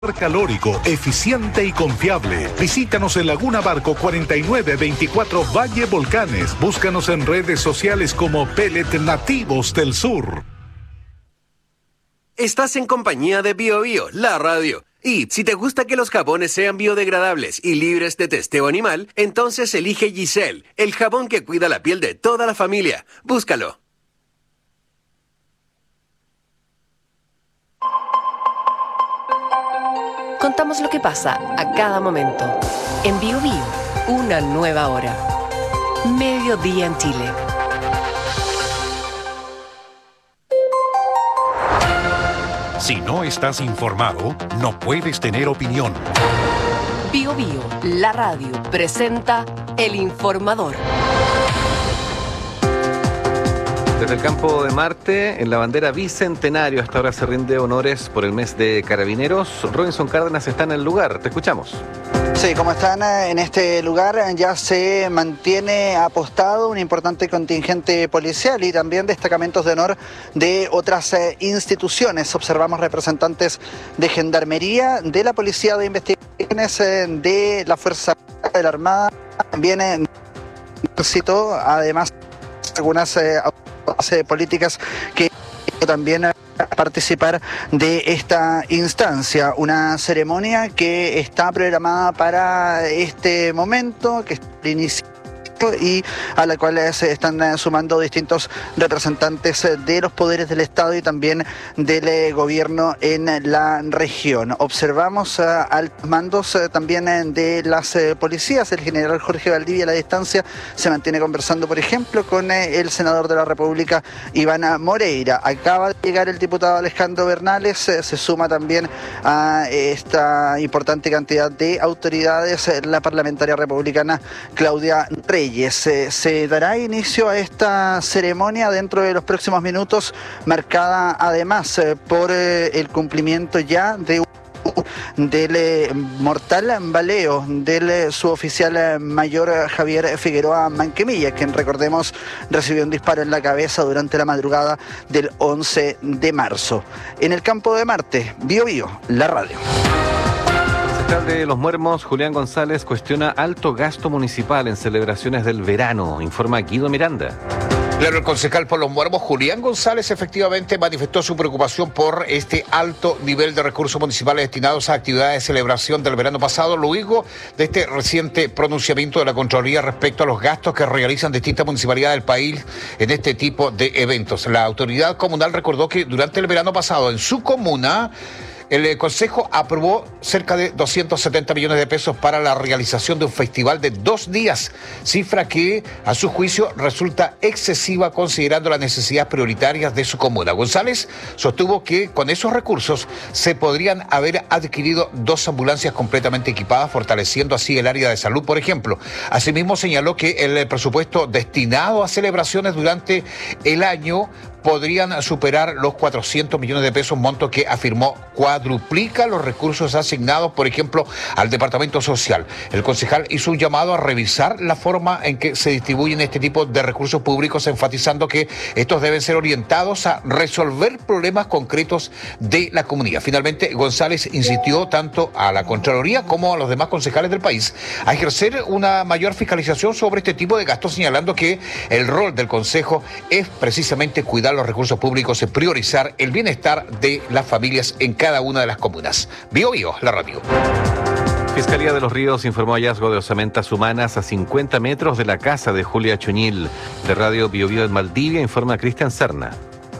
calórico, eficiente y confiable. Visítanos en Laguna Barco 4924 Valle Volcanes. Búscanos en redes sociales como Pellet Nativos del Sur. Estás en compañía de BioBio, la radio. Y si te gusta que los jabones sean biodegradables y libres de testeo animal, entonces elige Giselle, el jabón que cuida la piel de toda la familia. Búscalo. Contamos lo que pasa a cada momento. En BioBio, una nueva hora. Mediodía en Chile. Si no estás informado, no puedes tener opinión. BioBio, la radio, presenta El Informador. Desde el campo de Marte, en la bandera Bicentenario, hasta ahora se rinde honores por el mes de Carabineros. Robinson Cárdenas está en el lugar, te escuchamos. Sí, como están en este lugar, ya se mantiene apostado un importante contingente policial y también destacamentos de honor de otras instituciones. Observamos representantes de Gendarmería, de la Policía de Investigaciones, de la Fuerza de la Armada, también del Ejército, además algunas políticas que también participar de esta instancia, una ceremonia que está programada para este momento, que inicia y a la cual se están sumando distintos representantes de los poderes del Estado y también del gobierno en la región. Observamos altos mandos también de las policías. El general Jorge Valdivia a la distancia se mantiene conversando, por ejemplo, con el senador de la República, Iván Moreira. Acaba de llegar el diputado Alejandro Bernales, se suma también a esta importante cantidad de autoridades la parlamentaria republicana Claudia Reyes. Se dará inicio a esta ceremonia dentro de los próximos minutos, marcada además por el cumplimiento ya del mortal baleo del suboficial mayor Javier Figueroa Manquemilla, quien, recordemos, recibió un disparo en la cabeza durante la madrugada del 11 de marzo. En el campo de Marte, BioBio, la radio. De Los Muermos, Julián González cuestiona alto gasto municipal en celebraciones del verano, informa Guido Miranda. Claro, el concejal por Los Muermos, Julián González, efectivamente manifestó su preocupación por este alto nivel de recursos municipales destinados a actividades de celebración del verano pasado, luego de este reciente pronunciamiento de la Contraloría respecto a los gastos que realizan distintas municipalidades del país en este tipo de eventos. La autoridad comunal recordó que durante el verano pasado en su comuna, el Consejo aprobó cerca de 270 millones de pesos para la realización de un festival de 2 días, cifra que, a su juicio, resulta excesiva considerando las necesidades prioritarias de su comuna. González sostuvo que con esos recursos se podrían haber adquirido 2 ambulancias completamente equipadas, fortaleciendo así el área de salud, por ejemplo. Asimismo, señaló que el presupuesto destinado a celebraciones durante el año podrían superar los 400 millones de pesos, monto que afirmó cuadruplica los recursos asignados, por ejemplo, al Departamento Social. El concejal hizo un llamado a revisar la forma en que se distribuyen este tipo de recursos públicos, enfatizando que estos deben ser orientados a resolver problemas concretos de la comunidad. Finalmente, González insistió tanto a la Contraloría como a los demás concejales del país a ejercer una mayor fiscalización sobre este tipo de gastos, señalando que el rol del Consejo es precisamente cuidar los recursos públicos y priorizar el bienestar de las familias en cada una de las comunas. BioBio, la radio. Fiscalía de Los Ríos informó hallazgo de osamentas humanas a 50 metros de la casa de Julia Chuñil. De Radio BioBio en Maldivia informa Cristian Serna.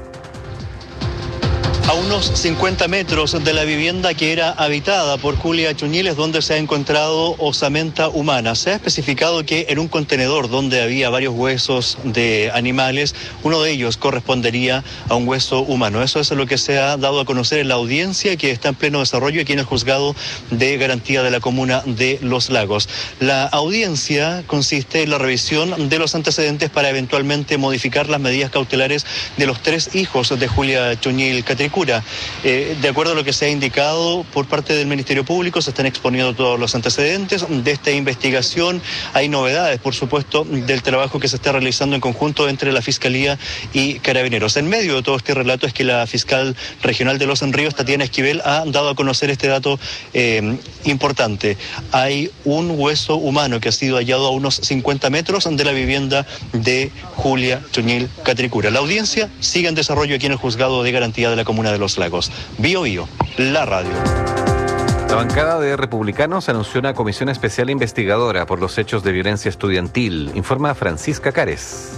A unos 50 metros de la vivienda que era habitada por Julia Chuñil es donde se ha encontrado osamenta humana. Se ha especificado que en un contenedor donde había varios huesos de animales, uno de ellos correspondería a un hueso humano. Eso es lo que se ha dado a conocer en la audiencia que está en pleno desarrollo aquí en el juzgado de garantía de la comuna de Los Lagos. La audiencia consiste en la revisión de los antecedentes para eventualmente modificar las medidas cautelares de los 3 hijos de Julia Chuñil Catricura. Mira, de acuerdo a lo que se ha indicado por parte del Ministerio Público, se están exponiendo todos los antecedentes de esta investigación. Hay novedades, por supuesto, del trabajo que se está realizando en conjunto entre la Fiscalía y Carabineros. En medio de todo este relato es que la fiscal regional de Los Ríos, Tatiana Esquivel, ha dado a conocer este dato importante. Hay un hueso humano que ha sido hallado a unos 50 metros de la vivienda de Julia Chuñil Catricura. La audiencia sigue en desarrollo aquí en el Juzgado de Garantía de la Comuna de Los Lagos. Bio Bio, la radio. La bancada de republicanos anunció una comisión especial investigadora por los hechos de violencia estudiantil, informa Francisca Cárez.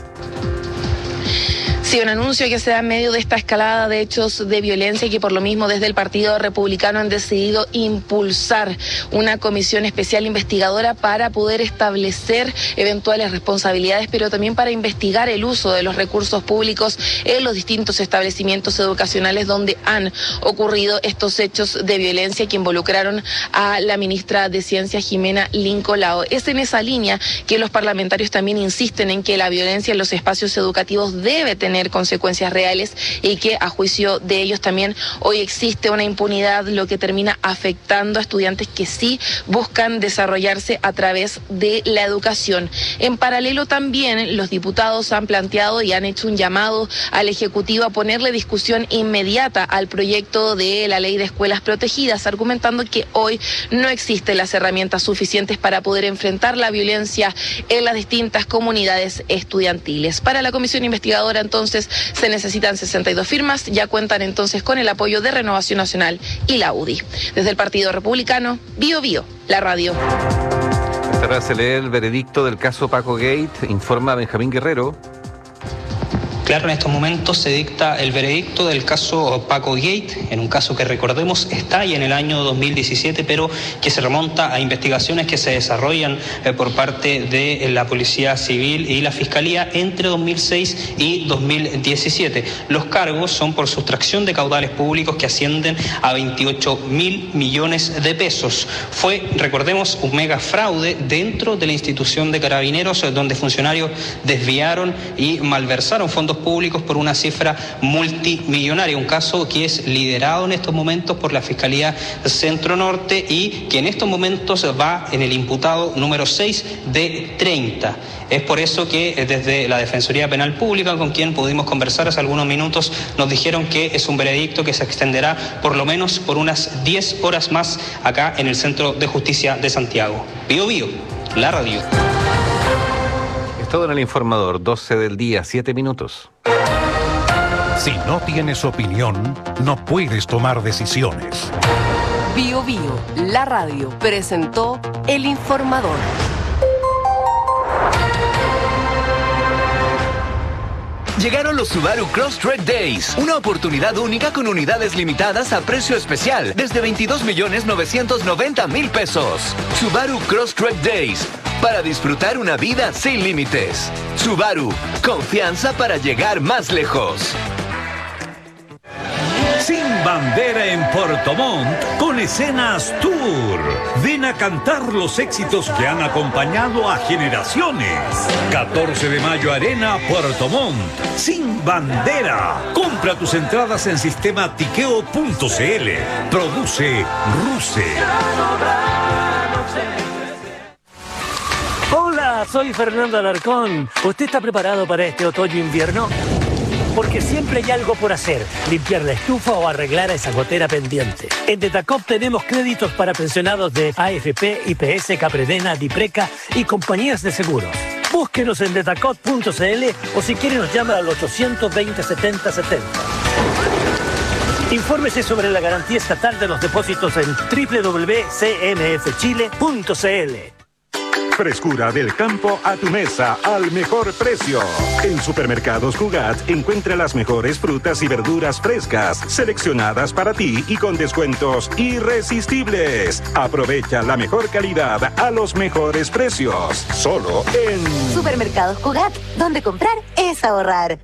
Sí, un anuncio que se da en medio de esta escalada de hechos de violencia y que por lo mismo desde el Partido Republicano han decidido impulsar una comisión especial investigadora para poder establecer eventuales responsabilidades, pero también para investigar el uso de los recursos públicos en los distintos establecimientos educacionales donde han ocurrido estos hechos de violencia que involucraron a la ministra de Ciencia, Jimena Lincolao. Es en esa línea que los parlamentarios también insisten en que la violencia en los espacios educativos debe tener consecuencias reales y que a juicio de ellos también hoy existe una impunidad, lo que termina afectando a estudiantes que sí buscan desarrollarse a través de la educación. En paralelo también los diputados han planteado y han hecho un llamado al Ejecutivo a ponerle discusión inmediata al proyecto de la ley de escuelas protegidas, argumentando que hoy no existen las herramientas suficientes para poder enfrentar la violencia en las distintas comunidades estudiantiles. Para la comisión investigadora entonces se necesitan 62 firmas, ya cuentan entonces con el apoyo de Renovación Nacional y la UDI. Desde el Partido Republicano, Bio Bio, la radio. Esta tarde se lee el veredicto del caso Paco Gate, informa Benjamín Guerrero. Claro, en estos momentos se dicta el veredicto del caso Paco Gate, en un caso que recordemos está ahí en el año 2017, pero que se remonta a investigaciones que se desarrollan por parte de la Policía Civil y la Fiscalía entre 2006 y 2017. Los cargos son por sustracción de caudales públicos que ascienden a 28.000 millones de pesos. Fue, recordemos, un mega fraude dentro de la institución de Carabineros, donde funcionarios desviaron y malversaron fondos públicos por una cifra multimillonaria, un caso que es liderado en estos momentos por la Fiscalía Centro Norte y que en estos momentos va en el imputado número 6 de 30. Es por eso que desde la Defensoría Penal Pública, con quien pudimos conversar hace algunos minutos, nos dijeron que es un veredicto que se extenderá por lo menos por unas 10 horas más acá en el Centro de Justicia de Santiago. Bio Bio, la radio. Todo en el informador, 12 del día, 7 minutos. Si no tienes opinión, no puedes tomar decisiones. Bio Bio, la radio, presentó el informador. Llegaron los Subaru Crosstrek Days, una oportunidad única con unidades limitadas a precio especial, desde 22.990.000 pesos. Subaru Crosstrek Days, para disfrutar una vida sin límites. Subaru, confianza para llegar más lejos. Sin bandera en Puerto Montt con Escenas Tour. Ven a cantar los éxitos que han acompañado a generaciones. 14 de mayo, Arena Puerto Montt. Sin bandera. Compra tus entradas en sistema tiqueo.cl. Produce Ruse. Hola, soy Fernando Alarcón. ¿Usted está preparado para este otoño-invierno? Porque siempre hay algo por hacer, limpiar la estufa o arreglar a esa gotera pendiente. En Detacop tenemos créditos para pensionados de AFP, IPS, Capredena, Dipreca y compañías de seguros. Búsquenos en detacop.cl o si quiere nos llama al 820-7070. Infórmese sobre la garantía estatal de los depósitos en www.cmfchile.cl. Frescura del campo a tu mesa al mejor precio. En Supermercados Cugat encuentra las mejores frutas y verduras frescas, seleccionadas para ti y con descuentos irresistibles. Aprovecha la mejor calidad a los mejores precios. Solo en Supermercados Cugat, donde comprar es ahorrar.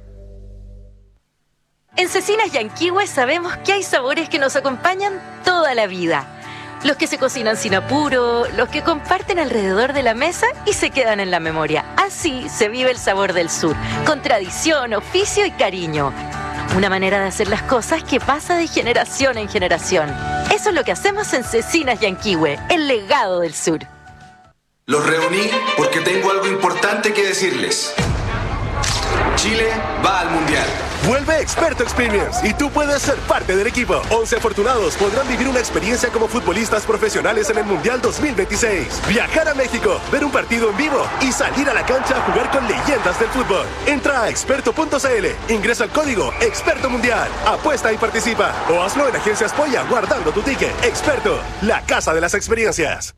En Cecinas Yanquihue sabemos que hay sabores que nos acompañan toda la vida. Los que se cocinan sin apuro, los que comparten alrededor de la mesa y se quedan en la memoria. Así se vive el sabor del sur, con tradición, oficio y cariño. Una manera de hacer las cosas que pasa de generación en generación. Eso es lo que hacemos en Cecinas Yanquihue, el legado del sur. Los reuní porque tengo algo importante que decirles. Chile va al Mundial. Vuelve Experto Experience y tú puedes ser parte del equipo. 11 afortunados podrán vivir una experiencia como futbolistas profesionales en el Mundial 2026. Viajar a México, ver un partido en vivo y salir a la cancha a jugar con leyendas del fútbol. Entra a experto.cl, ingresa el código Experto Mundial, apuesta y participa. O hazlo en Agencias Polla guardando tu ticket. Experto, la casa de las experiencias.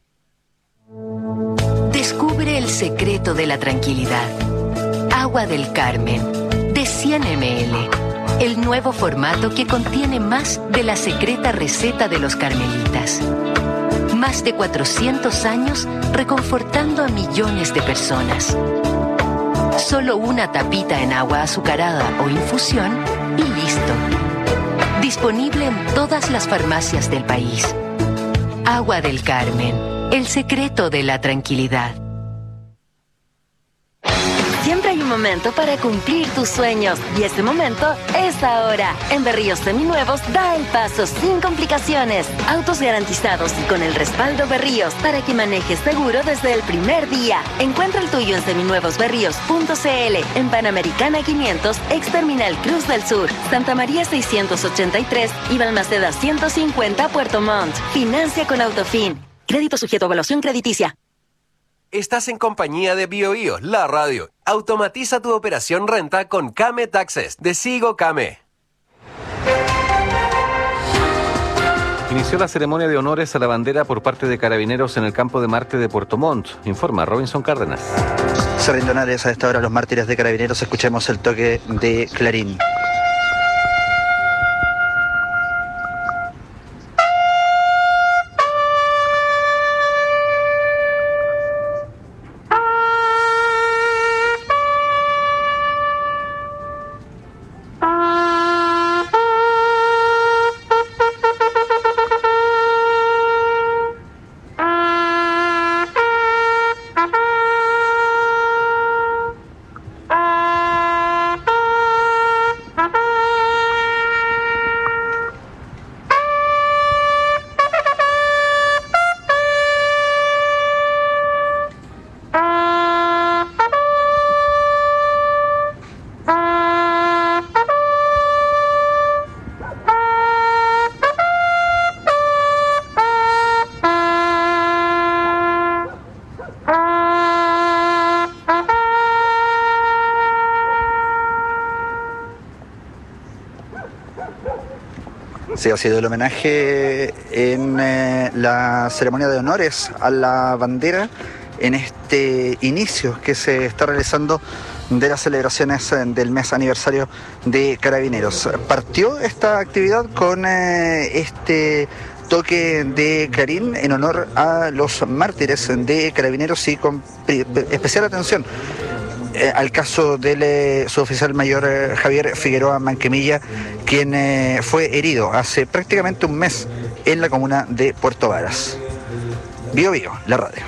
Descubre el secreto de la tranquilidad. Agua del Carmen, de 100 ml. El nuevo formato que contiene más de la secreta receta de los carmelitas. Más de 400 años reconfortando a millones de personas. Solo una tapita en agua azucarada o infusión y listo. Disponible en todas las farmacias del país. Agua del Carmen, el secreto de la tranquilidad. Siempre hay un momento para cumplir tus sueños y ese momento es ahora. En Berríos Seminuevos da el paso sin complicaciones. Autos garantizados y con el respaldo Berríos para que manejes seguro desde el primer día. Encuentra el tuyo en seminuevosberríos.cl, en Panamericana 500, ex Terminal Cruz del Sur, Santa María 683 y Balmaceda 150, Puerto Montt. Financia con Autofin. Crédito sujeto a evaluación crediticia. Estás en compañía de BioBio, la radio. Automatiza tu operación renta con Kame Taxes de Sigo Kame. Inició la ceremonia de honores a la bandera por parte de Carabineros en el campo de Marte de Puerto Montt. Informa Robinson Cárdenas. Se rinden honores a esta hora los mártires de Carabineros. Escuchemos el toque de Clarín. Sí, ha sido el homenaje en la ceremonia de honores a la bandera en este inicio que se está realizando de las celebraciones del mes aniversario de Carabineros. Partió esta actividad con este toque de Clarín en honor a los mártires de Carabineros y con especial atención al caso del suboficial mayor Javier Figueroa Manquemilla, quien fue herido hace prácticamente un mes en la comuna de Puerto Varas. BioBio, la radio.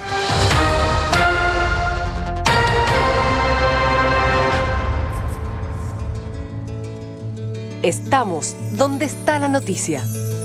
Estamos donde está la noticia.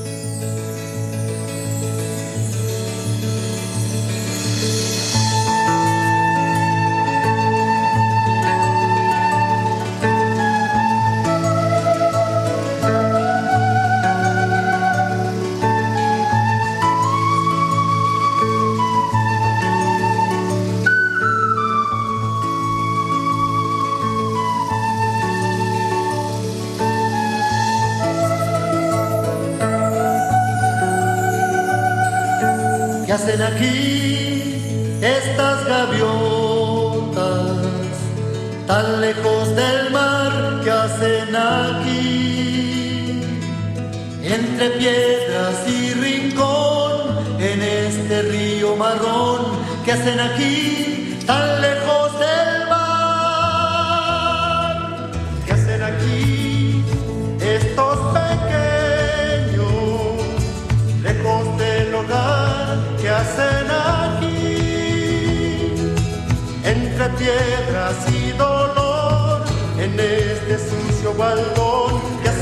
¿Qué hacen aquí estas gaviotas tan lejos del mar? ¿Qué hacen aquí entre piedras y rincón en este río marrón? ¿Qué hacen aquí tan lejos del mar? ¿Qué hacen aquí estos pequeños lejos del hogar? ¿Qué hacen aquí entre piedras y dolor en este sucio baldón?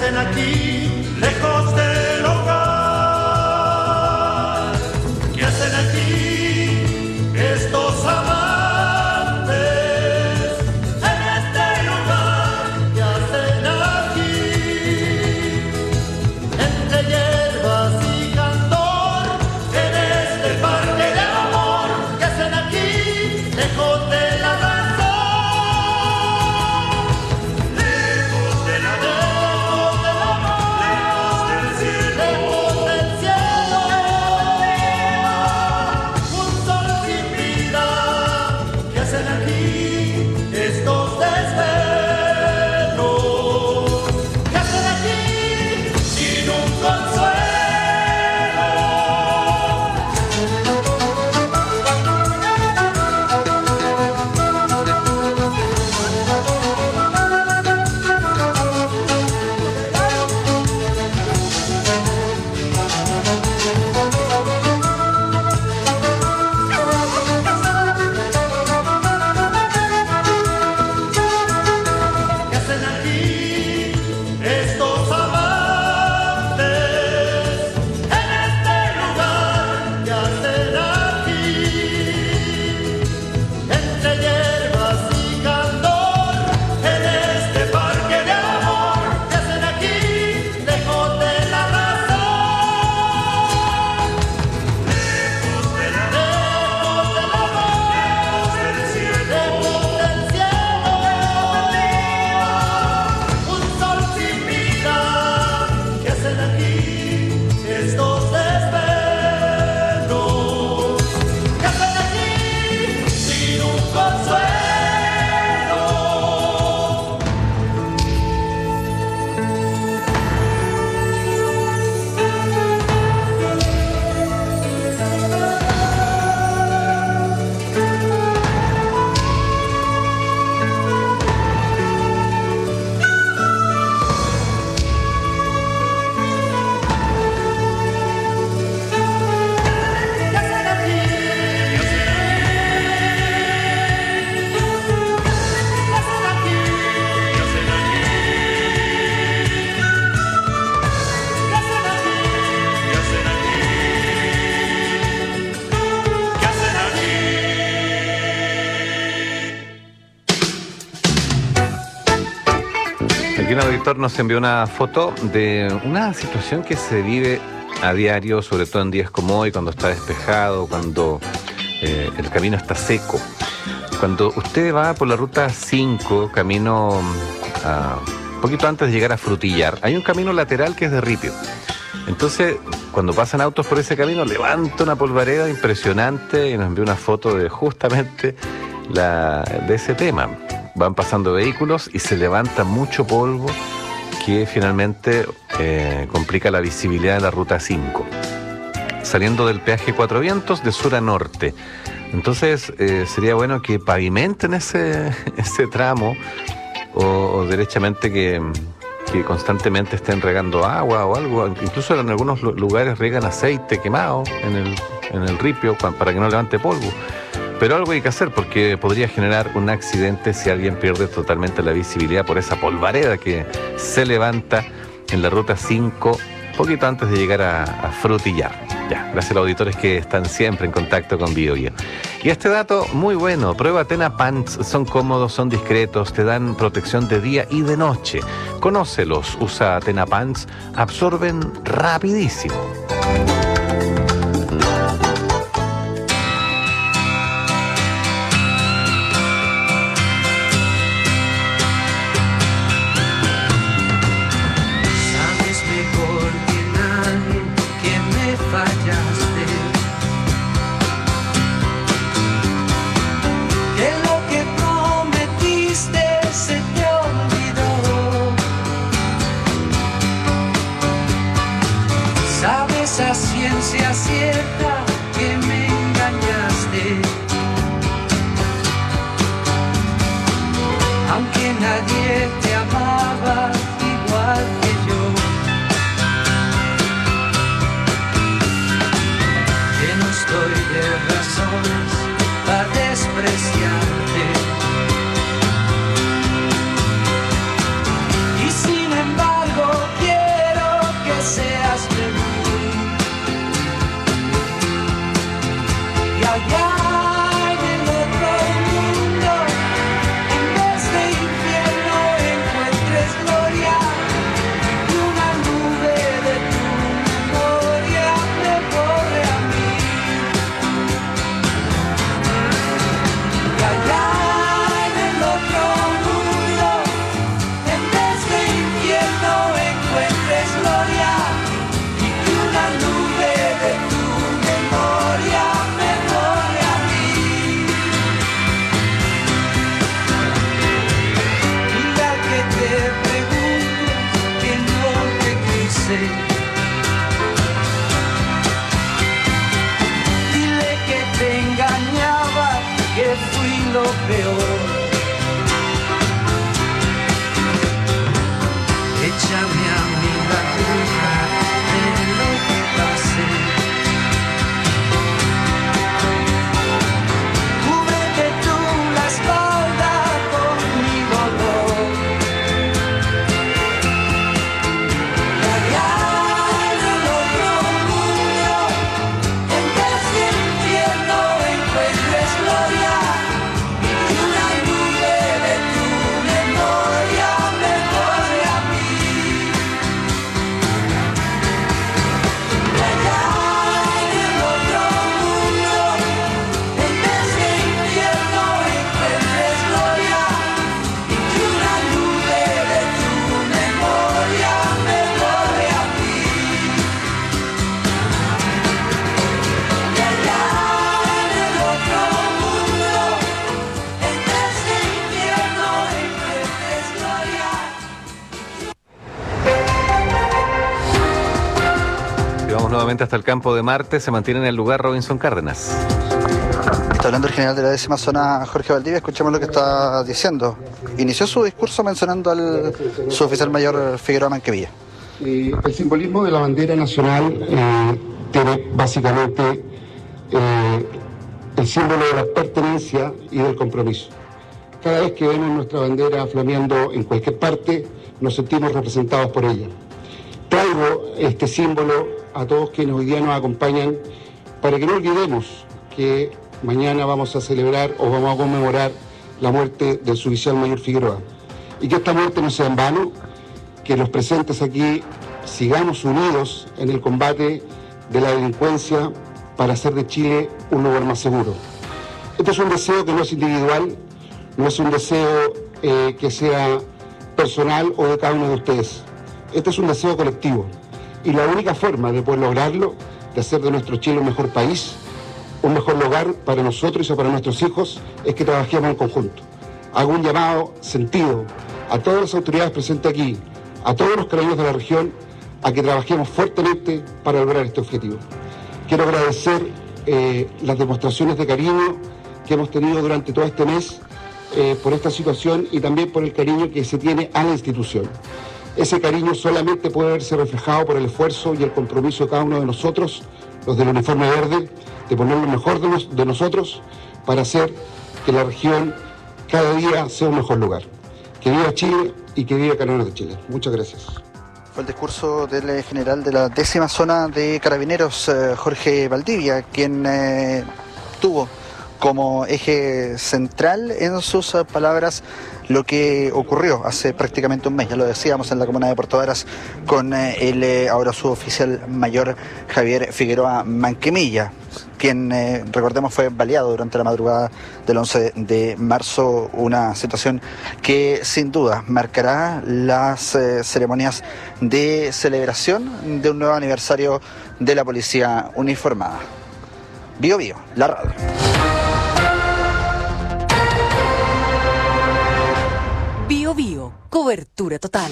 Aquí un auditor nos envió una foto de una situación que se vive a diario, sobre todo en días como hoy, cuando está despejado, cuando el camino está seco. Cuando usted va por la ruta 5, camino un poquito antes de llegar a Frutillar, hay un camino lateral que es de ripio. Entonces, cuando pasan autos por ese camino, levanta una polvareda impresionante y nos envió una foto de justamente de ese tema. Van pasando vehículos y se levanta mucho polvo que finalmente complica la visibilidad de la ruta 5. Saliendo del peaje Cuatro Vientos de sur a norte. Entonces, sería bueno que pavimenten ese tramo o derechamente que constantemente estén regando agua o algo. Incluso en algunos lugares riegan aceite quemado en el ripio para que no levante polvo. Pero algo hay que hacer porque podría generar un accidente si alguien pierde totalmente la visibilidad por esa polvareda que se levanta en la ruta 5 poquito antes de llegar a Frutillar. Ya, gracias a los auditores que están siempre en contacto con BioBio. Y este dato muy bueno, prueba Tena Pants, son cómodos, son discretos, te dan protección de día y de noche. Conócelos, usa Tena Pants, absorben rapidísimo. Esa ciencia cierta que me engañaste, aunque nadie te amaba igual que yo, llenos estoy de razones para despreciarte, y sin embargo quiero que seas de mí. Allá en el otro mundo, en vez de infierno encuentres gloria, y una nube de tu memoria me borre a mí. Y allá en el otro mundo, en vez de infierno encuentres gloria, y que una nube de tu memoria dile que te engañaba, que fui lo peor. Échame a mí la culpa de lo que pasé. Cúbrete tú la espalda con mi dolor. Nuevamente hasta el campo de Marte, se mantiene en el lugar Robinson Cárdenas. Está hablando el general de la 10ª zona, Jorge Valdivia, escuchemos lo que está diciendo. Inició su discurso mencionando al suboficial mayor Figueroa Manquevilla. El simbolismo de la bandera nacional tiene básicamente el símbolo de la pertenencia y del compromiso. Cada vez que vemos nuestra bandera flameando en cualquier parte, nos sentimos representados por ella. Traigo este símbolo a todos quienes hoy día nos acompañan para que no olvidemos que mañana vamos a celebrar o vamos a conmemorar la muerte del suboficial mayor Figueroa y que esta muerte no sea en vano que los presentes aquí sigamos unidos en el combate de la delincuencia para hacer de Chile un lugar más seguro. Este es un deseo que no es individual, no es un deseo que sea personal o de cada uno de ustedes. Este es un deseo colectivo y la única forma de poder lograrlo, de hacer de nuestro Chile un mejor país, un mejor lugar para nosotros y para nuestros hijos, es que trabajemos en conjunto. Hago un llamado sentido a todas las autoridades presentes aquí, a todos los carabineros de la región, a que trabajemos fuertemente para lograr este objetivo. Quiero agradecer las demostraciones de cariño que hemos tenido durante todo este mes por esta situación y también por el cariño que se tiene a la institución. Ese cariño solamente puede verse reflejado por el esfuerzo y el compromiso de cada uno de nosotros, los del uniforme verde, de poner lo mejor de nosotros para hacer que la región cada día sea un mejor lugar. Que viva Chile y que viva Carabineros de Chile. Muchas gracias. Fue el discurso del general de la 10ª zona de Carabineros, Jorge Valdivia, quien tuvo como eje central en sus palabras lo que ocurrió hace prácticamente un mes, ya lo decíamos, en la comuna de Puerto Varas con el ahora suboficial mayor Javier Figueroa Manquemilla, quien, recordemos, fue baleado durante la madrugada del 11 de marzo, una situación que sin duda marcará las ceremonias de celebración de un nuevo aniversario de la policía uniformada. Bio Bio, la radio. Bio Bio, cobertura total.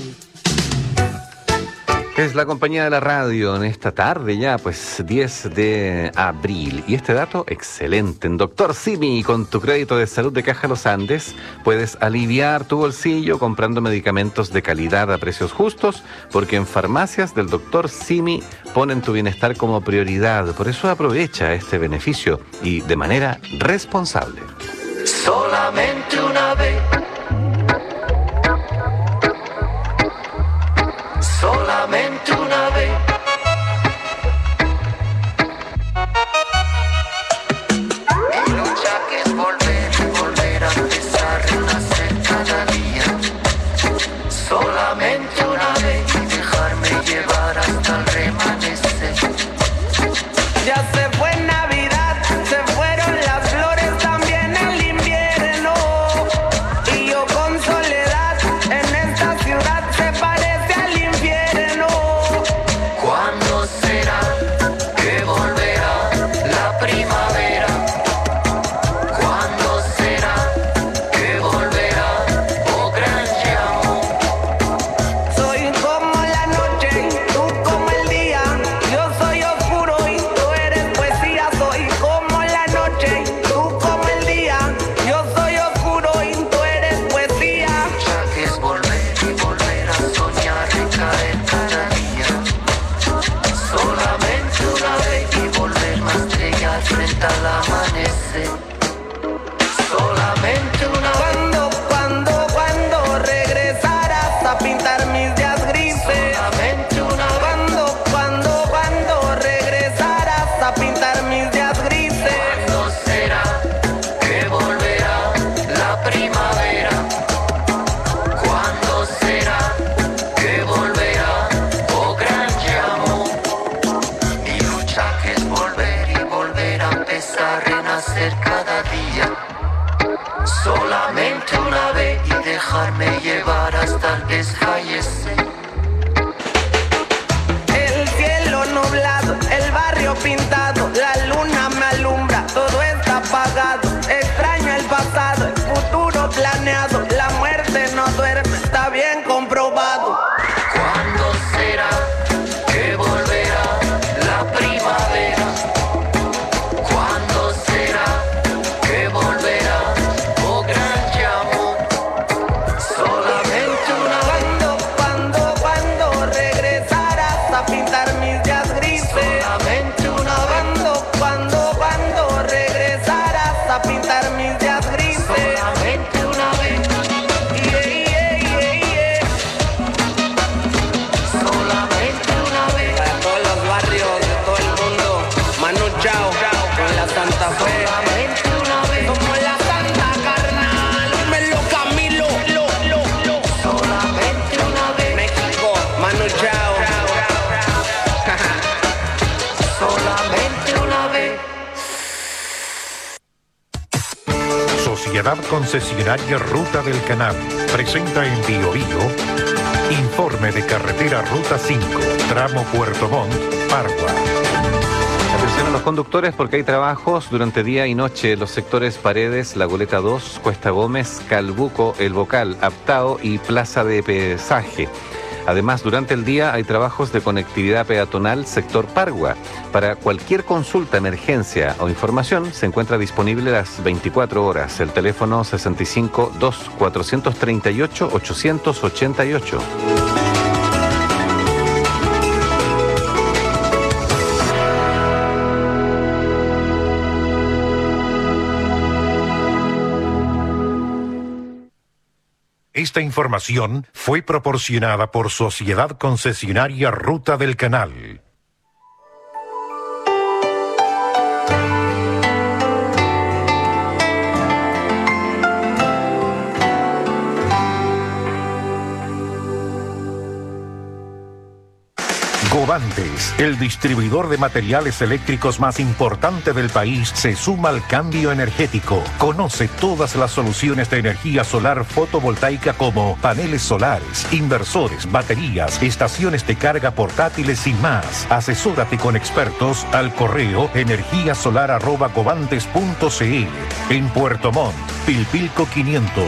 Es la compañía de la radio en esta tarde ya, pues 10 de abril. Y este dato, excelente. En Dr. Simi, con tu crédito de salud de Caja Los Andes, puedes aliviar tu bolsillo comprando medicamentos de calidad a precios justos, porque en farmacias del Dr. Simi ponen tu bienestar como prioridad. Por eso aprovecha este beneficio y de manera responsable. Solamente una vez. Solamente una vez. Mi lucha que es volver a empezar, renacer cada día. Solamente una vez y dejarme llevar hasta el remanecer. Ya se fue Navidad, se fueron las flores, también el invierno. Y yo con soledad en esta ciudad se parece al infierno. ¿Cuándo será que volverá la primavera? ¿Cuándo será que volverá, oh gran amor? Soy como la noche, tú como el día. Yo soy oscuro y tú eres poesía. Soy como la noche, tú como el día. Yo soy oscuro y tú eres poesía. Ya que es volver y volver a soñar, recaer cada día. Solamente una vez y volverme a estrellar frente al amanecer. Solamente una vez. ¿Cuándo regresarás a pintar mis días grises? Solamente una vez. ¿Cuándo regresarás a pintar mis días grises? ¿Cuándo será que volverá la primavera? ¿Cuándo será que volverá, oh gran amor? Mi lucha que es volver y volver a empezar, renacer cada día. Solamente una vez y dejarme llevar hasta el desfallecer. El cielo nublado, el barrio pintado, la luna me alumbra, todo está apagado. Extraño el pasado, el futuro planeado. La muerte no duerme, está bien comprobado. ¿Cuándo será que volverá la primavera? ¿Cuándo será que volverá, oh gran amor? Solamente una vez. ¿Cuándo regresarás a pintar mis días grises? Solamente una vez. ¿Cuándo regresarás a pintar mis días grises? Solamente una vez. Solamente una vez. Para todos los barrios de todo el mundo, Manu Chao, con la Santa Fe. Solamente una vez. Como la Santa Carnal, me lo Camilo. Solamente una vez. México, Sociedad Concesionaria Ruta del Canal presenta en Bio Bio informe de carretera Ruta 5, tramo Puerto Montt, Pargua. Atención a los conductores porque hay trabajos durante día y noche en los sectores Paredes, La Goleta 2, Cuesta Gómez, Calbuco, El Bocal, Aptao y Plaza de Pesaje. Además, durante el día hay trabajos de conectividad peatonal sector Pargua. Para cualquier consulta, emergencia o información, se encuentra disponible las 24 horas. El teléfono 65-2-438-888. Esta información fue proporcionada por Sociedad Concesionaria Ruta del Canal. Govantes, el distribuidor de materiales eléctricos más importante del país, se suma al cambio energético. Conoce todas las soluciones de energía solar fotovoltaica como paneles solares, inversores, baterías, estaciones de carga portátiles y más. Asesórate con expertos al correo energiasolar@govantes.cl. En Puerto Montt, Pilpilco 500.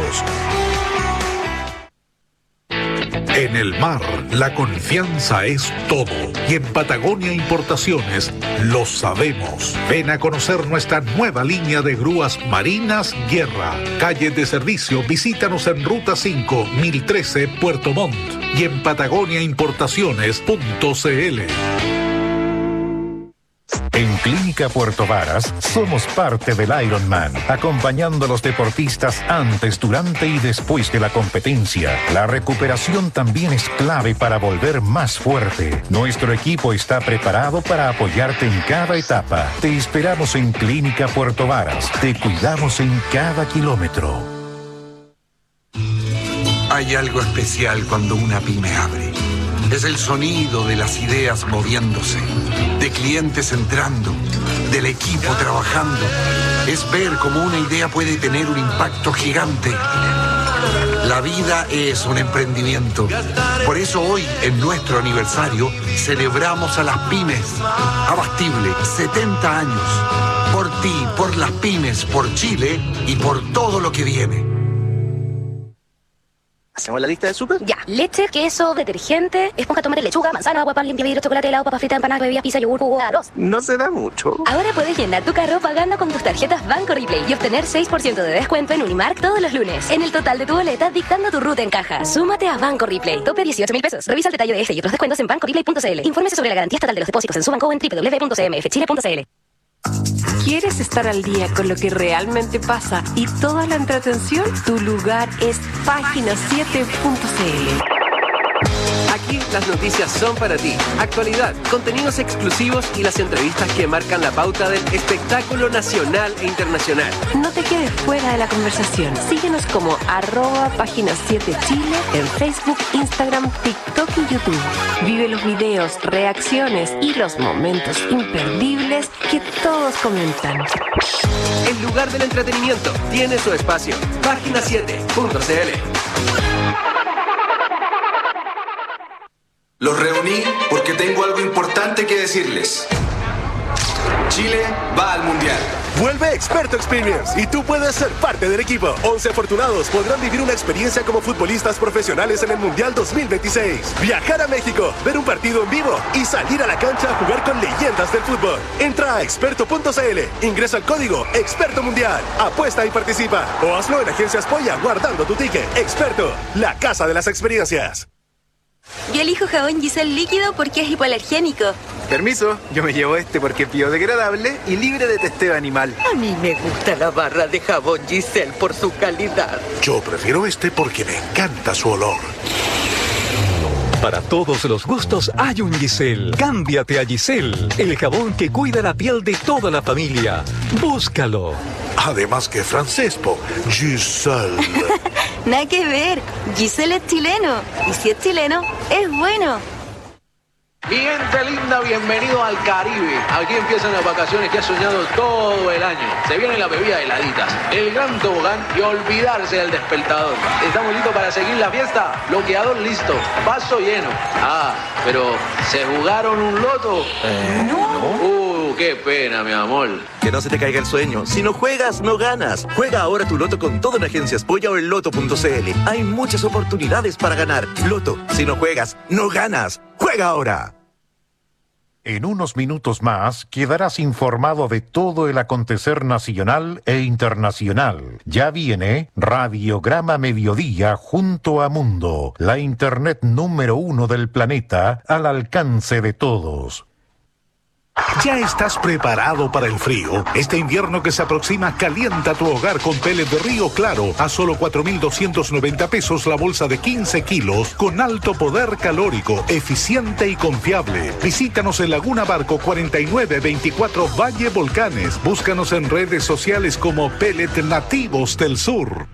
En el mar, la confianza es todo. Y en Patagonia Importaciones lo sabemos. Ven a conocer nuestra nueva línea de grúas marinas Guerra. Calle de servicio, visítanos en Ruta 5, 1013, Puerto Montt. Y en patagoniaimportaciones.cl. En Clínica Puerto Varas somos parte del Ironman, acompañando a los deportistas antes, durante y después de la competencia. La recuperación también es clave para volver más fuerte. Nuestro equipo está preparado para apoyarte en cada etapa. Te esperamos en Clínica Puerto Varas. Te cuidamos en cada kilómetro. Hay algo especial cuando una pyme abre. Es el sonido de las ideas moviéndose, de clientes entrando, del equipo trabajando. Es ver cómo una idea puede tener un impacto gigante. La vida es un emprendimiento. Por eso hoy, en nuestro aniversario, celebramos a las pymes. Abastible, 70 años. Por ti, por las pymes, por Chile y por todo lo que viene. ¿Hacemos la lista de súper? Ya. Leche, queso, detergente, esponja, tomate, lechuga, manzana, agua, pan, limpia vidrio, chocolate, helado, papa frita, empanadas, bebidas, pizza, yogur, jugo, arroz. No se da mucho. Ahora puedes llenar tu carro pagando con tus tarjetas Banco Replay y obtener 6% de descuento en Unimark todos los lunes. En el total de tu boleta, dictando tu ruta en caja. Súmate a Banco Replay. Tope 18.000 pesos. Revisa el detalle de este y otros descuentos en bancoreplay.cl. Infórmese sobre la garantía estatal de los depósitos en su banco en www.cmfchile.cl. ¿Quieres estar al día con lo que realmente pasa y toda la entretención? Tu lugar es Página7.cl. Aquí las noticias son para ti. Actualidad, contenidos exclusivos y las entrevistas que marcan la pauta del espectáculo nacional e internacional. No te quedes fuera de la conversación. Síguenos como @Página7Chile en Facebook, Instagram, TikTok y YouTube. Vive los videos, reacciones y los momentos imperdibles que todos comentan. El lugar del entretenimiento tiene su espacio. Página7.cl. Los reuní porque tengo algo importante que decirles. Chile va al Mundial. Vuelve Experto Experience y tú puedes ser parte del equipo. 11 afortunados podrán vivir una experiencia como futbolistas profesionales en el Mundial 2026. Viajar a México, ver un partido en vivo y salir a la cancha a jugar con leyendas del fútbol. Entra a experto.cl, ingresa el código Experto Mundial, apuesta y participa. O hazlo en Agencias Polla guardando tu ticket. Experto, la casa de las experiencias. Yo elijo jabón Giselle líquido porque es hipoalergénico. Permiso, yo me llevo este porque es biodegradable y libre de testeo animal. A mí me gusta la barra de jabón Giselle por su calidad. Yo prefiero este porque me encanta su olor. Para todos los gustos hay un Giselle. Cámbiate a Giselle, el jabón que cuida la piel de toda la familia. Búscalo. Además que francés, Giselle. Nada que ver. Giselle es chileno. Y si es chileno, es bueno. Mi gente linda, bienvenido al Caribe. Aquí empiezan las vacaciones que has soñado todo el año. Se vienen las bebidas heladitas, el gran tobogán y olvidarse del despertador. ¿Estamos listos para seguir la fiesta? Bloqueador listo, vaso lleno. Pero ¿se jugaron un loto? No. Qué pena, mi amor. Que no se te caiga el sueño. Si no juegas, no ganas. Juega ahora tu loto con todo en Agencias Polla o en loto.cl. Hay muchas oportunidades para ganar. Loto, si no juegas, no ganas. ¡Juega ahora! En unos minutos más quedarás informado de todo el acontecer nacional e internacional. Ya viene Radiograma Mediodía junto a Mundo, la internet número 1 del planeta al alcance de todos. ¿Ya estás preparado para el frío? Este invierno que se aproxima, calienta tu hogar con pellet de Río Claro a solo 4.290 pesos la bolsa de 15 kilos con alto poder calórico, eficiente y confiable. Visítanos en Laguna Barco 4924 Valle Volcanes. Búscanos en redes sociales como Pellet Nativos del Sur.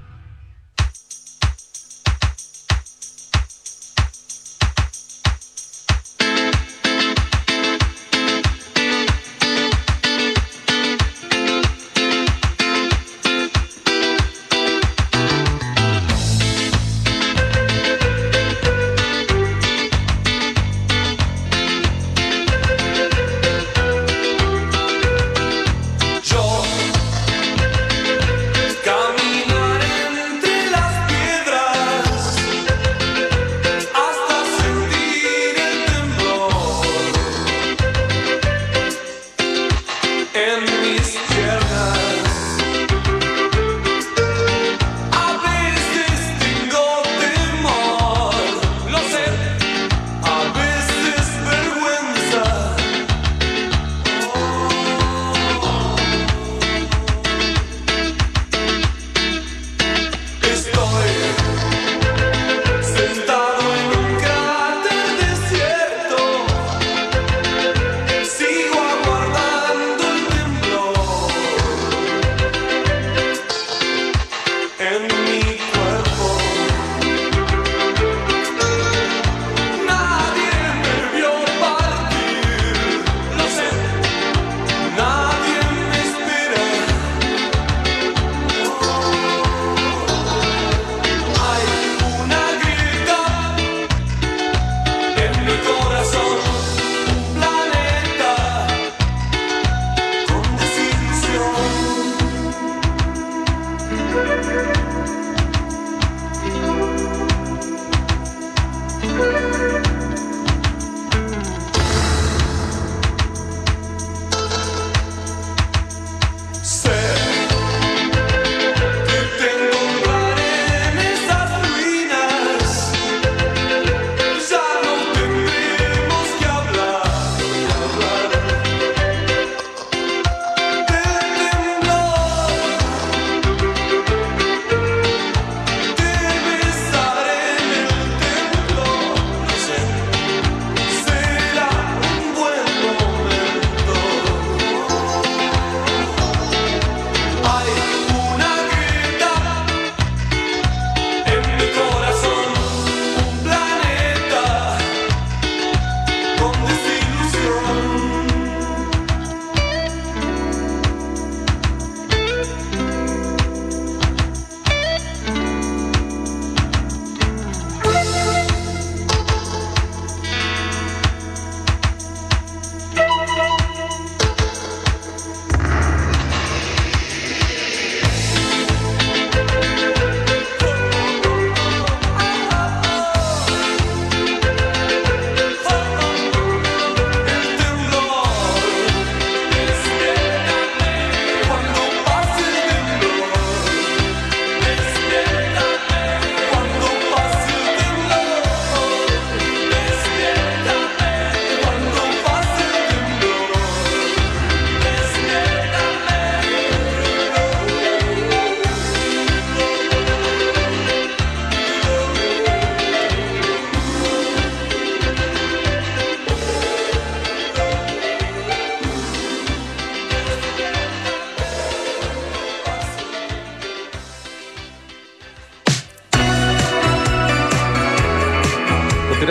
Caminaré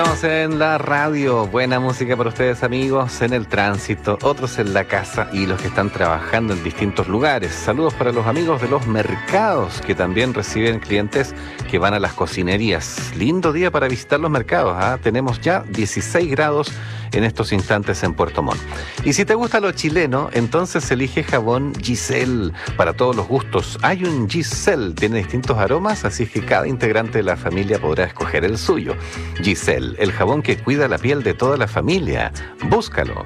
Continuamos en la radio. Buena música para ustedes, amigos, en el tránsito, otros en la casa y los que están trabajando en distintos lugares. Saludos para los amigos de los mercados, que también reciben clientes que van a las cocinerías. Lindo día para visitar los mercados, ¿ah? Tenemos ya 16 grados en estos instantes en Puerto Montt. Y si te gusta lo chileno, entonces elige jabón Giselle para todos los gustos. Hay un Giselle, tiene distintos aromas, así que cada integrante de la familia podrá escoger el suyo. Giselle, el jabón que cuida la piel de toda la familia. Búscalo.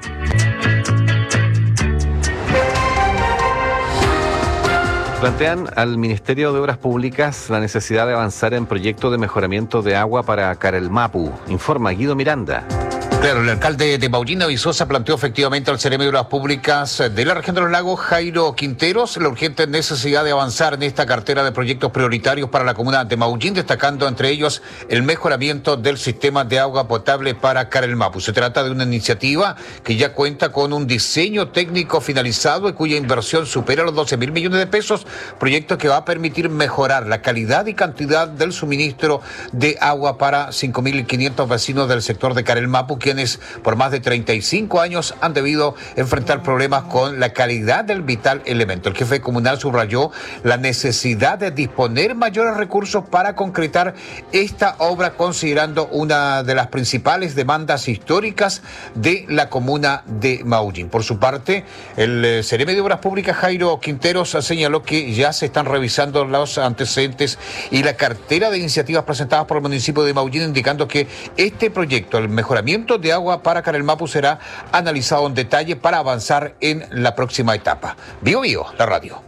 Plantean al Ministerio de Obras Públicas la necesidad de avanzar en proyectos de mejoramiento de agua para Carelmapu. Informa Guido Miranda. Claro, el alcalde de Maullín, Vizosa, planteó efectivamente al Ceremi de Obras Públicas de la región de los Lagos, Jairo Quinteros, la urgente necesidad de avanzar en esta cartera de proyectos prioritarios para la comuna de Maullín, destacando entre ellos el mejoramiento del sistema de agua potable para Carelmapu. Se trata de una iniciativa que ya cuenta con un diseño técnico finalizado y cuya inversión supera los 12.000 millones de pesos, proyecto que va a permitir mejorar la calidad y cantidad del suministro de agua para 5.500 vecinos del sector de Carelmapu, quienes por más de 35 años han debido enfrentar problemas con la calidad del vital elemento. El jefe comunal subrayó la necesidad de disponer mayores recursos para concretar esta obra, considerando una de las principales demandas históricas de la comuna de Maullín. Por su parte, el Ceremi de Obras Públicas, Jairo Quinteros, señaló que ya se están revisando los antecedentes y la cartera de iniciativas presentadas por el municipio de Maullín, indicando que este proyecto, el mejoramiento de agua para Carelmapu, será analizado en detalle para avanzar en la próxima etapa. Bio Bio, la radio.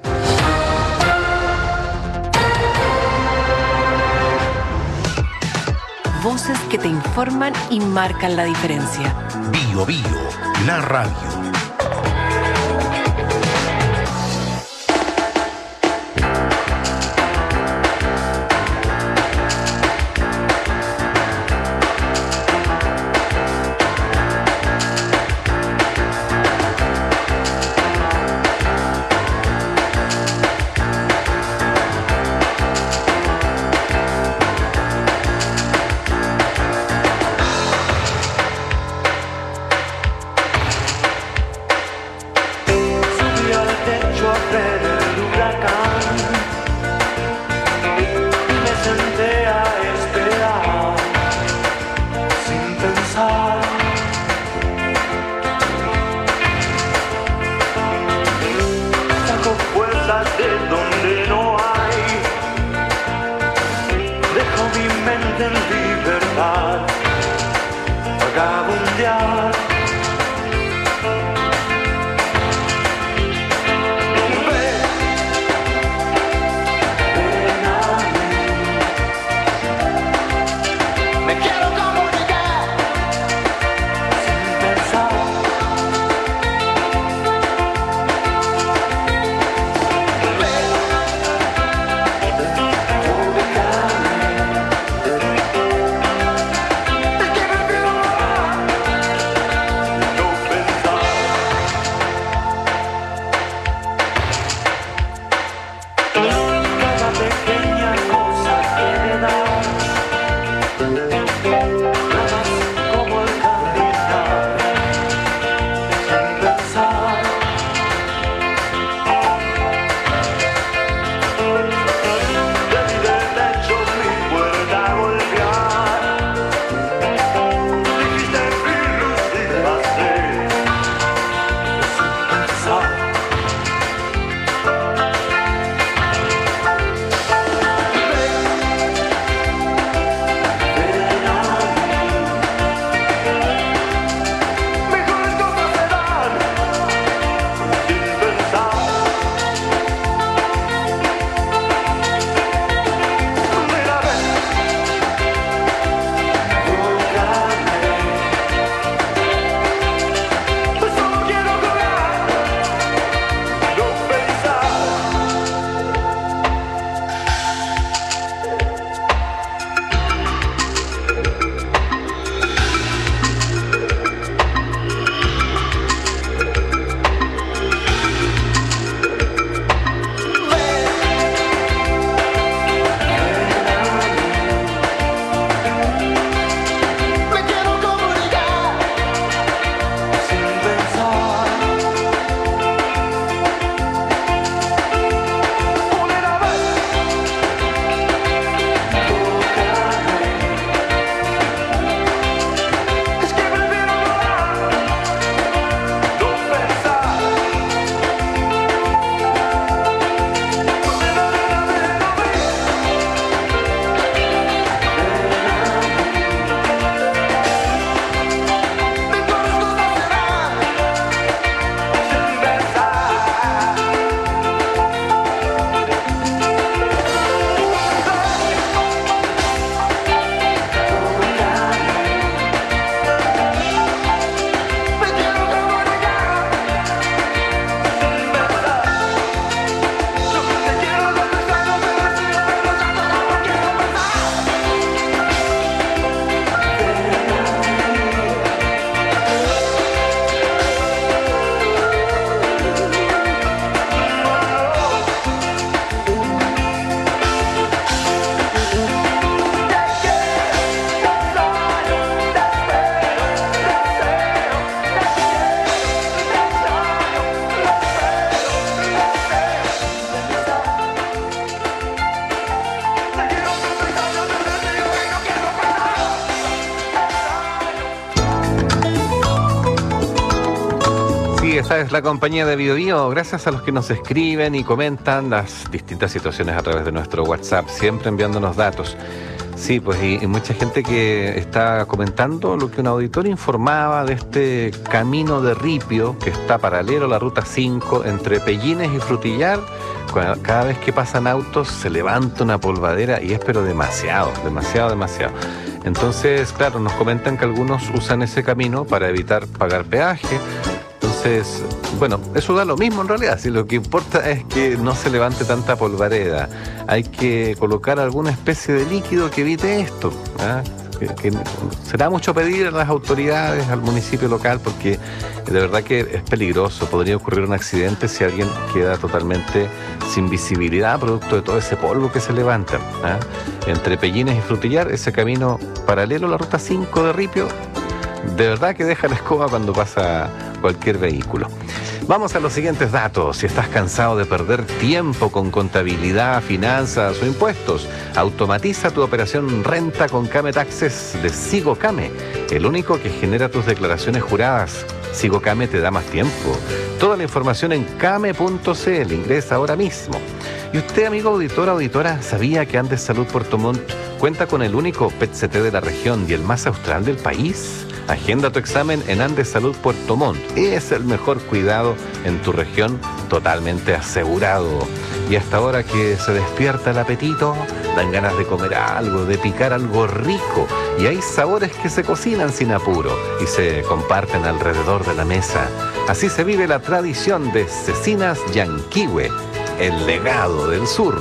Voces que te informan y marcan la diferencia. Bio Bio, la radio. Esta es la compañía de Bio Bio, gracias a los que nos escriben y comentan las distintas situaciones a través de nuestro WhatsApp, siempre enviándonos datos. Sí, pues y mucha gente que está comentando lo que un auditor informaba de este camino de ripio que está paralelo a la ruta 5 entre Pellines y Frutillar. Cada vez que pasan autos se levanta una polvadera y es pero demasiado. Entonces, claro, nos comentan que algunos usan ese camino para evitar pagar peaje. Entonces, bueno, eso da lo mismo en realidad. Si lo que importa es que no se levante tanta polvareda. Hay que colocar alguna especie de líquido que evite esto, ¿eh? Que será mucho pedir a las autoridades, al municipio local, porque de verdad que es peligroso. Podría ocurrir un accidente si alguien queda totalmente sin visibilidad producto de todo ese polvo que se levanta, ¿eh? Entre Pellines y Frutillar, ese camino paralelo a la ruta 5 de Ripio, de verdad que deja la escoba cuando pasa cualquier vehículo. Vamos a los siguientes datos. Si estás cansado de perder tiempo con contabilidad, finanzas o impuestos, automatiza tu operación renta con Kame Taxes de Sigo Kame, el único que genera tus declaraciones juradas. Sigo Kame te da más tiempo. Toda la información en kame.cl. Ingresa ahora mismo. Y usted, amigo auditor, auditora, ¿sabía que Andes Salud Puerto Montt cuenta con el único PET-CT de la región y el más austral del país? Agenda tu examen en Andes Salud Puerto Montt. Es el mejor cuidado en tu región, totalmente asegurado. Y hasta ahora que se despierta el apetito, dan ganas de comer algo, de picar algo rico. Y hay sabores que se cocinan sin apuro y se comparten alrededor de la mesa. Así se vive la tradición de Cecinas Yanquihue, el legado del sur.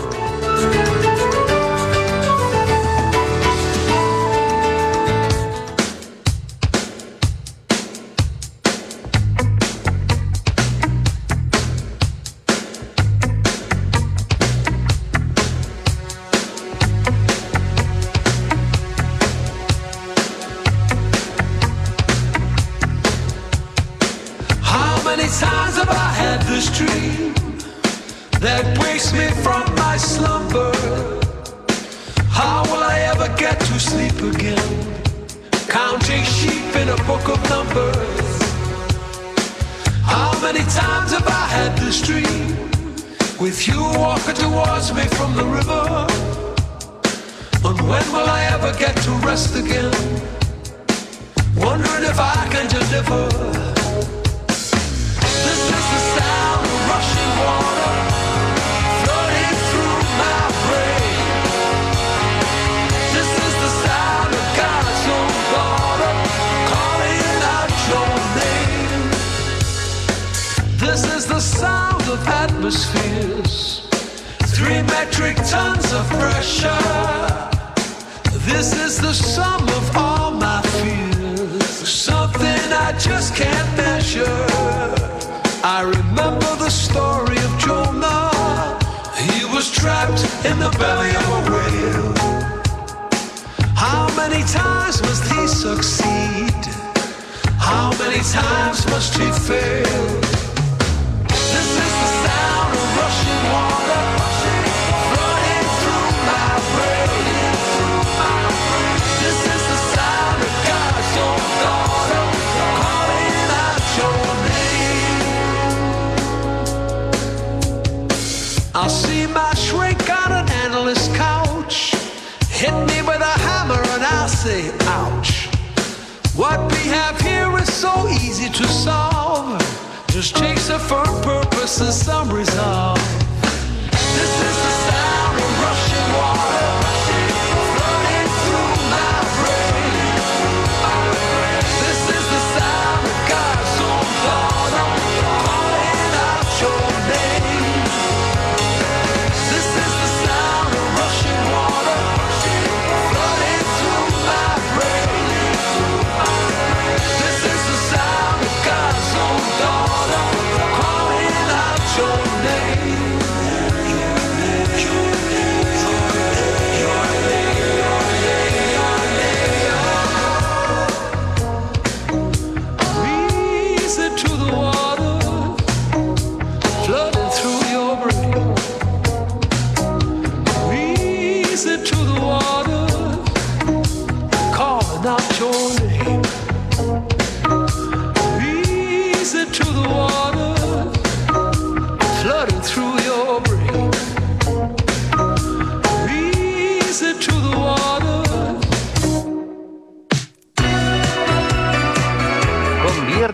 Calling out your name.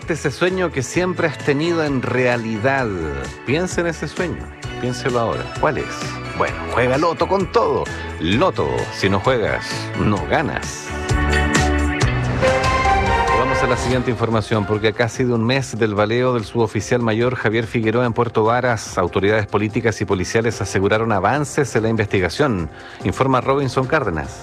convierte ese sueño que siempre has tenido en realidad. Piensa en ese sueño, piénselo ahora. ¿Cuál es? Bueno, juega Loto con todo. Loto, si no juegas, no ganas. Vamos a la siguiente información, porque a casi de un mes del baleo del suboficial mayor Javier Figueroa en Puerto Varas, autoridades políticas y policiales aseguraron avances en la investigación. Informa Robinson Cárdenas.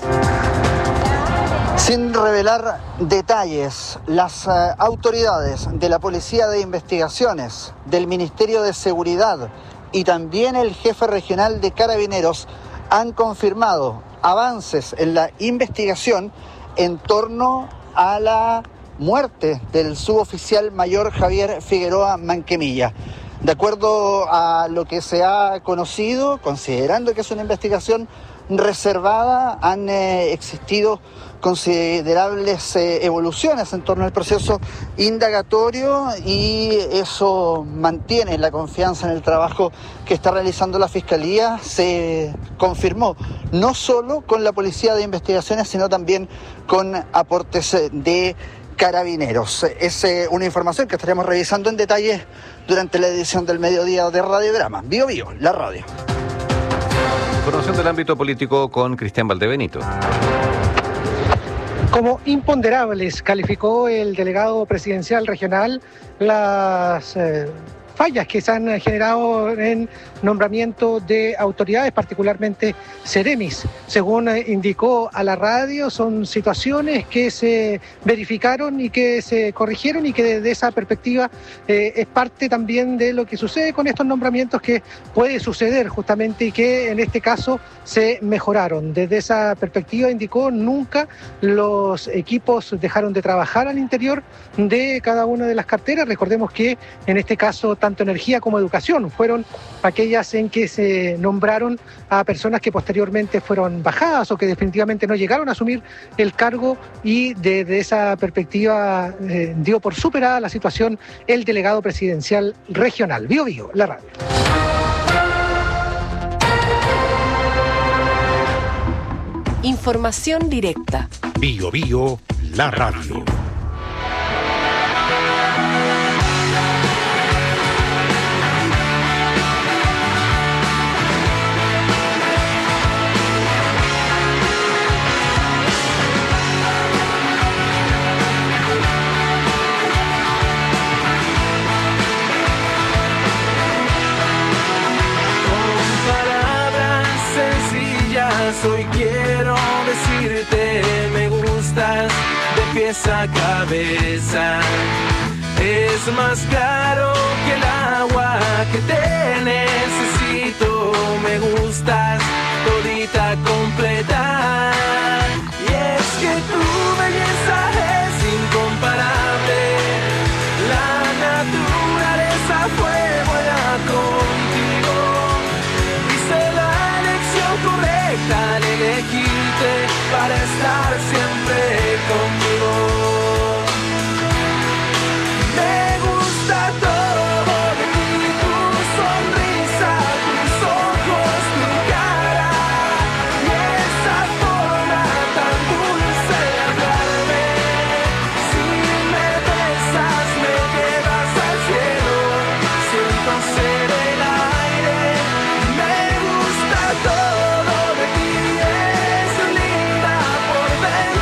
Sin revelar detalles, las autoridades de la Policía de Investigaciones, del Ministerio de Seguridad y también el jefe regional de Carabineros han confirmado avances en la investigación en torno a la muerte del suboficial mayor Javier Figueroa Manquemilla. De acuerdo a lo que se ha conocido, considerando que es una investigación reservada, han existido considerables evoluciones en torno al proceso indagatorio y eso mantiene la confianza en el trabajo que está realizando la Fiscalía. Se confirmó no solo con la Policía de Investigaciones, sino también con aportes de Carabineros. Es una información que estaremos revisando en detalle durante la edición del mediodía de Radiodrama. Bio Bio, la radio. Información del ámbito político con Cristian Valdebenito. Como imponderables calificó el delegado presidencial regional las fallas que se han generado en nombramiento de autoridades, particularmente Ceremis. Según indicó a la radio, son situaciones que se verificaron y que se corrigieron y que desde esa perspectiva es parte también de lo que sucede con estos nombramientos, que puede suceder justamente y que en este caso se mejoraron. Desde esa perspectiva, indicó, nunca los equipos dejaron de trabajar al interior de cada una de las carteras. Recordemos que en este caso tanto energía como educación fueron aquellas en que se nombraron a personas que posteriormente fueron bajadas o que definitivamente no llegaron a asumir el cargo, y desde esa perspectiva dio por superada la situación el delegado presidencial regional. Bio Bio, la radio. Información directa. Bio Bio, la radio. Hoy quiero decirte, me gustas de pies a cabeza. Es más claro que el agua que te necesito. Me gustas todita completa. Y es que tu belleza es incomparable. La naturaleza fue buena contigo. Hice la elección correcta al elegirte para estar siempre conmigo. Me gusta todo de ti, tu sonrisa, tus ojos, tu cara y esa forma tan dulce de hablarme. Si me besas me llevas al cielo, siento ser el aire. Me gusta todo de ti, es linda por dentro.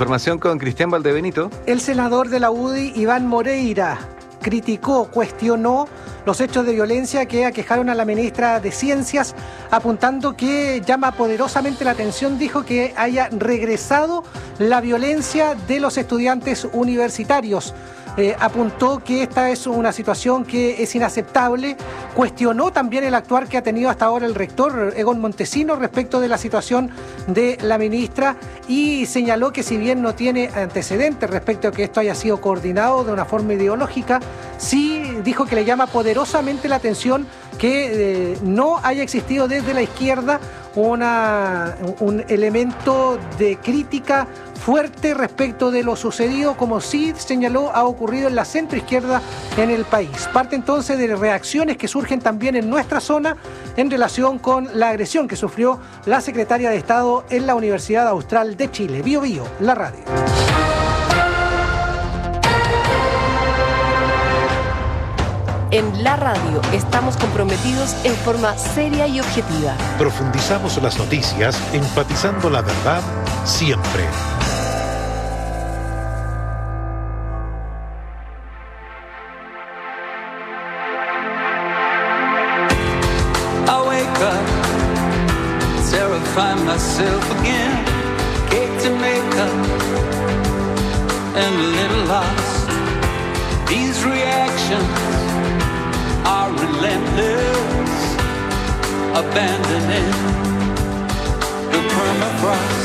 información con Cristian Valdebenito. El senador de la UDI, Iván Moreira, cuestionó los hechos de violencia que aquejaron a la ministra de Ciencias, apuntando que llama poderosamente la atención, dijo, que haya regresado la violencia de los estudiantes universitarios. Apuntó que esta es una situación que es inaceptable. Cuestionó también el actuar que ha tenido hasta ahora el rector Egon Montesinos respecto de la situación de la ministra y señaló que si bien no tiene antecedentes respecto a que esto haya sido coordinado de una forma ideológica, sí dijo que le llama poderosamente la atención que no haya existido desde la izquierda un elemento de crítica fuerte respecto de lo sucedido, como sí señaló ha ocurrido en la centroizquierda en el país. Parte entonces de reacciones que surgen también en nuestra zona en relación con la agresión que sufrió la secretaria de Estado en la Universidad Austral de Chile. Bío Bío, la radio. En la radio estamos comprometidos en forma seria y objetiva. Profundizamos las noticias, enfatizando la verdad siempre. I wake up, terrify myself again. Cake to make up, and a little lost. These reactions are relentless, abandoning the permafrost.